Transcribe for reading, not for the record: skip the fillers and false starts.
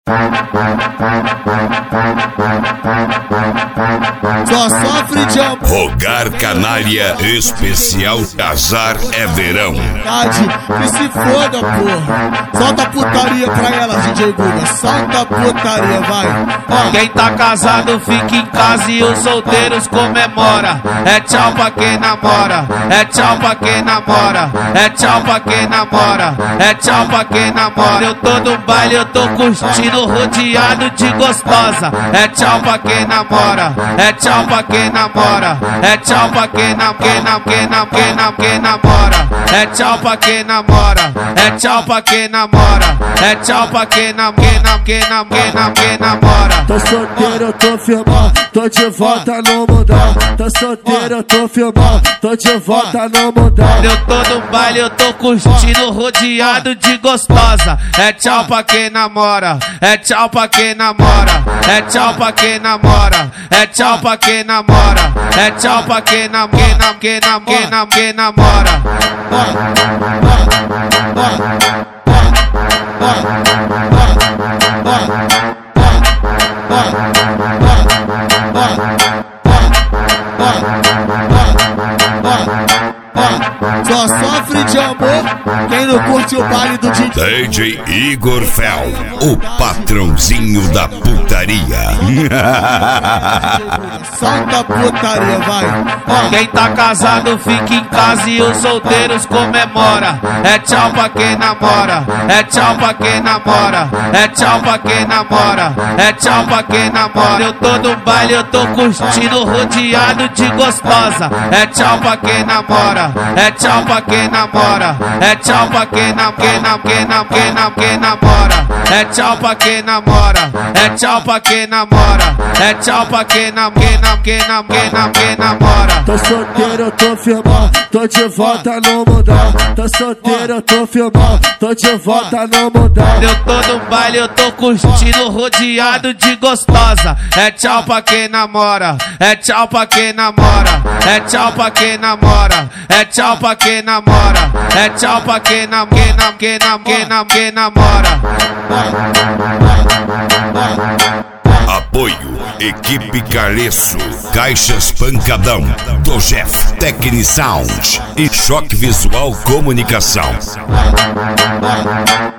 Só sofre de amor. Rogar Canalha Especial Azar é Verão. Que se foda, porra. Solta a putaria pra ela, DJ Guga. Solta a putaria, vai. Quem tá casado fica em casa e os solteiros comemora. É tchau pra quem namora. É tchau pra quem namora. É tchau pra quem namora. É tchau pra quem namora. Eu tô no baile, eu tô curtindo, rodeado de gostosa. É tchau pra quem namora. É tchau pra quem namora. É tchau pra quem namora. É tchau pra quem namora. É tchau pra quem namora. É tchau pra quem namora. Tô solteiro, eu tô firmão, tô de volta no mundão. Tô solteiro, eu tô firmão, tô de volta no mundão. Eu tô no baile, eu tô curtindo, rodeado de gostosa. É tchau pra quem namora. É tchau pra quem namora. É tchau pra quem namora. É tchau pra quem namora. É tchau pra quem namora. Só sofre de amor quem não curte o baile do DJ Igor Fel, o patrãozinho da putaria. Solta a putaria, vai. Quem tá casado fica em casa e os solteiros comemora. É tchau pra quem namora. É tchau pra quem namora. É tchau pra quem namora. É tchau pra quem namora. Eu tô no baile, eu tô curtindo, rodeado de gostosa. É tchau pra quem namora. É tchau pra quem namora. É tchau pra quem namora. É tchau pra quem namora. É tchau pra quem namora. É tchau pra quem namora. Tô solteiro, eu tô firmão, tô de volta no mundão. Tô solteiro, eu tô firmão, tô de volta no mundão. Eu tô no baile, eu tô curtindo, rodeado de gostosa. É tchau pra quem namora. É tchau pra quem namora. É tchau pra quem namora. É tchau pra quem namora. É tchau pra quem namora. Apoio Equipe Caleço, Caixas Pancadão, Dojef Technisound e Choque Visual Comunicação.